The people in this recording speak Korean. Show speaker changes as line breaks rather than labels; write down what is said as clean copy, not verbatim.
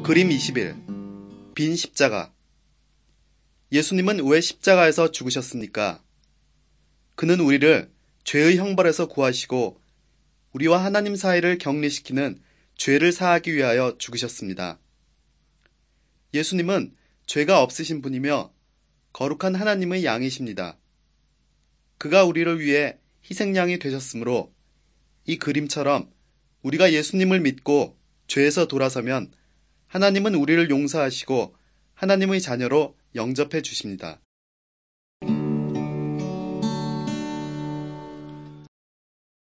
그림 21. 빈 십자가. 예수님은 왜 십자가에서 죽으셨습니까? 그는 우리를 죄의 형벌에서 구하시고 우리와 하나님 사이를 격리시키는 죄를 사하기 위하여 죽으셨습니다. 예수님은 죄가 없으신 분이며 거룩한 하나님의 양이십니다. 그가 우리를 위해 희생양이 되셨으므로 이 그림처럼 우리가 예수님을 믿고 죄에서 돌아서면 하나님은 우리를 용서하시고 하나님의 자녀로 영접해 주십니다.